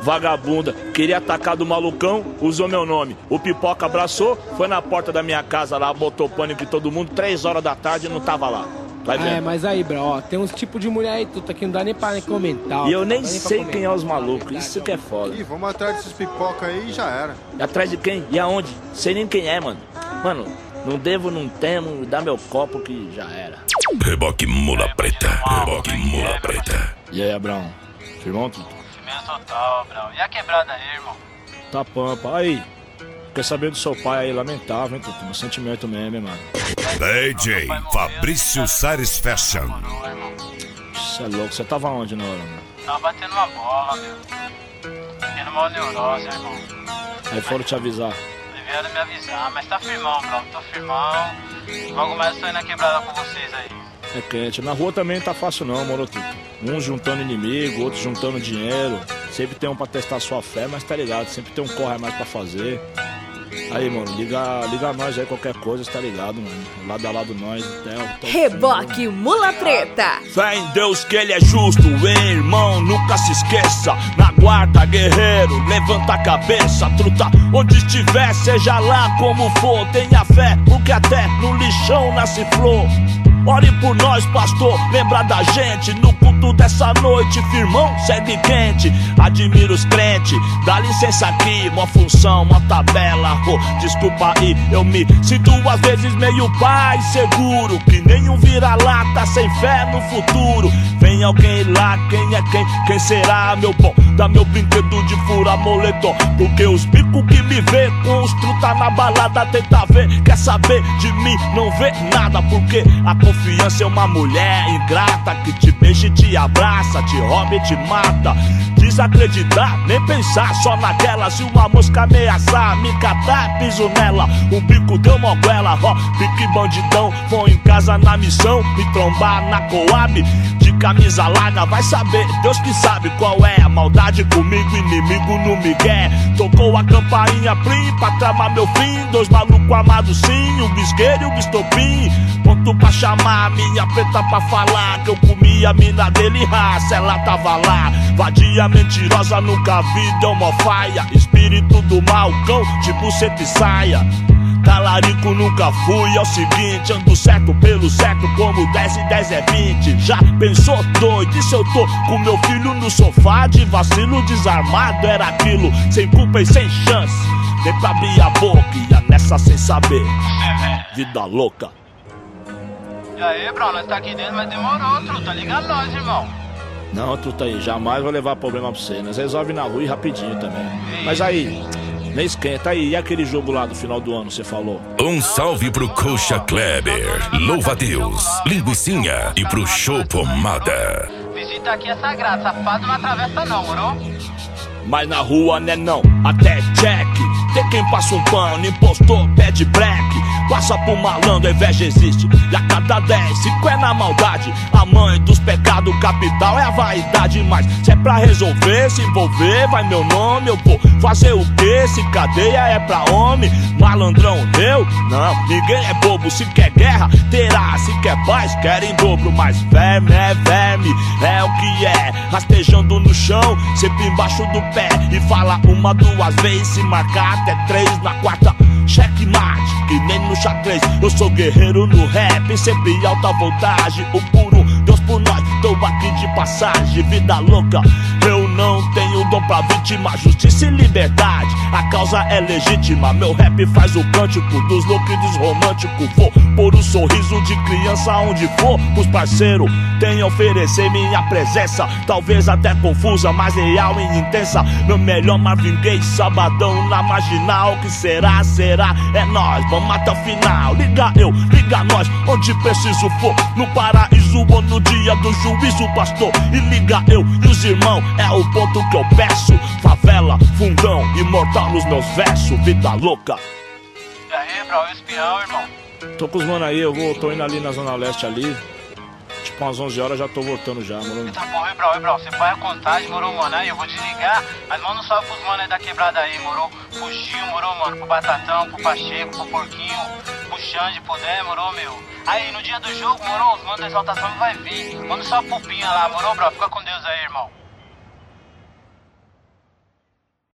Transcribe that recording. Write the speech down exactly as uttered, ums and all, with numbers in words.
vagabunda. Queria atacar do malucão, usou meu nome. O Pipoca abraçou, foi na porta da minha casa lá, botou pânico em todo mundo, três horas da tarde e não tava lá. Vai vendo. É, mas aí, bro, ó, tem uns tipos de mulher aí, tudo aqui, não dá nem pra nem comentar. Ó, e eu nem nem sei quem é os malucos, isso que é foda. Ih, vamos atrás desses pipoca aí e já era. E atrás de quem? E aonde? Sei nem quem é, mano. Mano, não devo, não temo, dá meu copo que já era. Reboque mula preta, reboque mula preta. E aí, Abraão? Firmão, tudo? Firmeza total, Abraão. E a quebrada aí, irmão? Tá pampa. Aí, quer saber do seu pai aí, lamentável, hein, Tutu? Meu sentimento mesmo, hein, mano. D J Fabrício Sares Fashion. Você é louco, você tava onde na hora, mano? Tava batendo uma bola, meu. Tendo uma neurose, irmão. Aí foram te avisar. Vieram me avisar, mas tá firmão, bro. Tô firmão. Logo mais eu tô indo na quebrada com vocês aí. É quente. Na rua também não tá fácil não, moro, Tutu. Uns juntando inimigo, outros juntando dinheiro. Sempre tem um pra testar sua fé, mas tá ligado, sempre tem um corre a mais pra fazer. Aí, mano, liga, liga nós aí, qualquer coisa, tá ligado, mano. Lado a lado nós, até o... Reboque Mula Preta. Fé em Deus que ele é justo, hein, irmão, nunca se esqueça. Na guarda, guerreiro, levanta a cabeça, truta. Onde estiver, seja lá como for, tenha fé, porque até no lixão nasce flor. Ore por nós, pastor, lembra da gente. No culto dessa noite, firmão, segue quente. Admiro os crentes, dá licença aqui. Uma função, uma tabela, oh, desculpa aí. Eu me sinto às vezes meio pai seguro, que nenhum vira-lata sem fé no futuro. Vem alguém lá, quem é quem? Quem será, meu bom? Dá meu brinquedo de fura moletom, porque os bicos que me vê com os truta na balada tenta ver, quer saber de mim, não vê nada, porque a confiança é uma mulher ingrata que te beija e te abraça, te rouba e te mata. Desacreditar, nem pensar só naquela. Se uma mosca ameaçar, me catar, piso nela. O bico deu moguela, ó, pique bandidão. Vou em casa na missão, me trombar na Coab. De camisa larga, vai saber, Deus que sabe qual é a maldade comigo, inimigo no migué. Tocou a campainha plim pra tramar meu fim. Dois malucos amados sim, o bisqueiro e o bistopim. Ponto pra chamar a minha preta pra falar que eu comi a mina dele, raça, ela tava lá. Vadia mentirosa, nunca vi, deu mó faia. Espírito do mal, cão, de buceta e saia. Talarico nunca fui, é o seguinte, ando certo pelo certo, como dez e dez é vinte. Já pensou doido, e se eu tô com meu filho no sofá de vacilo desarmado? Era aquilo, sem culpa e sem chance, nem pra abrir a boca, ia nessa sem saber. Vida louca. E aí, bro, nós tá aqui dentro, mas demorou, truta, liga nós, irmão. Não, truta aí, jamais vou levar problema pra você, nós resolve na rua e rapidinho também. Mas aí, nem esquenta aí, e aquele jogo lá do final do ano, você falou? Um salve pro Coxa Kleber, louva a Deus, linguicinha e pro Show Pomada. Visita aqui é sagrado, safado não atravessa não, moro? Mas na rua né não, até check. Tem quem passa um pano, impostor, pede black. Passa pro malandro, a inveja existe. E a cada dez, cinco é na maldade. A mãe dos pecados capital é a vaidade. Mas se é pra resolver, se envolver, vai meu nome. Eu vou fazer o quê? Se cadeia é pra homem. Malandrão, eu? Não, ninguém é bobo. Se quer guerra, terá. Se quer paz, quer em dobro. Mas verme é verme, é o que é. Rastejando no chão, sempre embaixo do pé. E fala uma, duas vezes, se marcar até três. Na quarta, checkmate, que nem no xadrez. Eu sou guerreiro no rap, sempre alta voltagem. O puro Deus por nós, tô aqui de passagem. Vida louca, eu não tenho dom pra vítima. Justiça e liberdade, a causa é legítima. Meu rap faz o cântico dos loucos e dos românticos. Vou pôr o sorriso de criança onde for. Os parceiros têm a oferecer minha presença, talvez até confusa, mas real e intensa. Meu melhor Marvin Gaye, sabadão na marginal. Que será, será, é nós, vamos até o final. Liga eu, liga nós, onde preciso for. No paraíso ou no dia do juízo, pastor. E liga eu e os irmãos, é o ponto que eu peço. Favela, fundão, imortal nos meus versos. Vida louca. E aí, bro, espião, irmão? Tô com os mano aí, eu vou, tô indo ali na Zona Leste ali. Tipo umas onze horas já tô voltando já, mano. Eita porra, bro, bro, você põe a contagem, moro, mano? Aí eu vou desligar, mas manda um salve pros mano aí da quebrada aí, moro? Pro Gil, moro, mano? Pro Batatão, pro Pacheco, pro Porquinho, pro Xande, pro Dé, moro, meu? Aí no dia do jogo, moro, os manos da exaltação vai vir. Manda um salve pro Pinha lá, moro, bro? Fica com Deus aí.